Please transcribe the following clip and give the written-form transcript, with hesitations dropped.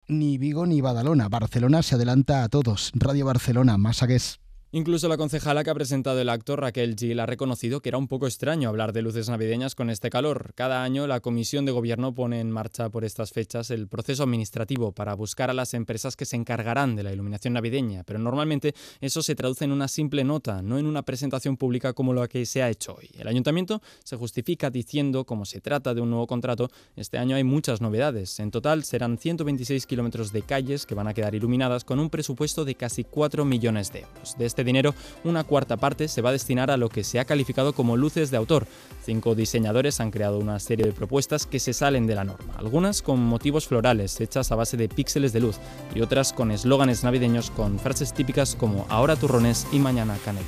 Ni Vigo ni Badalona. Barcelona se adelanta a todos. Radio Barcelona, Massagués. Incluso la concejala que ha presentado el acto, Raquel Gil, ha reconocido que era un poco extraño hablar de luces navideñas con este calor. Cada año la Comisión de Gobierno pone en marcha por estas fechas el proceso administrativo para buscar a las empresas que se encargarán de la iluminación navideña, pero normalmente eso se traduce en una simple nota, no en una presentación pública como la que se ha hecho hoy. El Ayuntamiento se justifica diciendo, como se trata de un nuevo contrato, este año hay muchas novedades. En total serán 126 kilómetros de calles que van a quedar iluminadas con un presupuesto de casi 4 millones de euros. De este dinero, una cuarta parte se va a destinar a lo que se ha calificado como luces de autor. 5 diseñadores han creado una serie de propuestas que se salen de la norma, algunas con motivos florales hechas a base de píxeles de luz y otras con eslóganes navideños con frases típicas como ahora turrones y mañana canela.